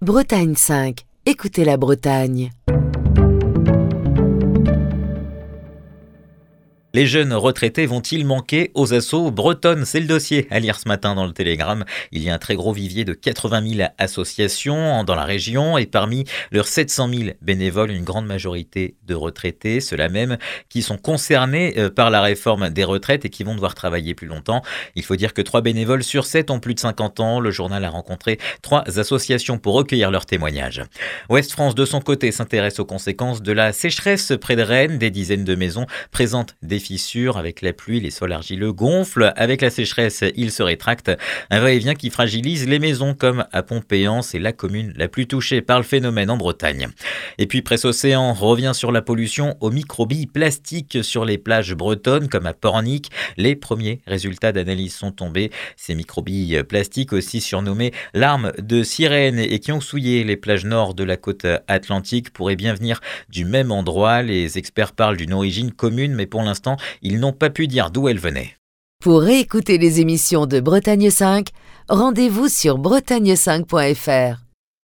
Bretagne 5. Écoutez la Bretagne. Les jeunes retraités vont-ils manquer aux assos bretonnes? C'est le dossier à lire ce matin dans le Télégramme. Il y a un très gros vivier de 80 000 associations dans la région et parmi leurs 700 000 bénévoles, une grande majorité de retraités, ceux-là même qui sont concernés par la réforme des retraites et qui vont devoir travailler plus longtemps. Il faut dire que 3 bénévoles sur 7 ont plus de 50 ans. Le journal a rencontré 3 associations pour recueillir leurs témoignages. Ouest France, de son côté, s'intéresse aux conséquences de la sécheresse près de Rennes. Des dizaines de maisons présentent des fissures. Avec la pluie, les sols argileux gonflent. Avec la sécheresse, ils se rétractent. Un va-et-vient qui fragilise les maisons comme à Pompéan. C'est la commune la plus touchée par le phénomène en Bretagne. Et puis Presse Océan revient sur la pollution aux microbilles plastiques sur les plages bretonnes comme à Pornic. Les premiers résultats d'analyse sont tombés. Ces microbilles plastiques, aussi surnommées larmes de sirène et qui ont souillé les plages nord de la côte atlantique, pourraient bien venir du même endroit. Les experts parlent d'une origine commune, mais pour l'instant, ils n'ont pas pu dire d'où elle venait. Pour réécouter les émissions de Bretagne 5, rendez-vous sur bretagne5.fr.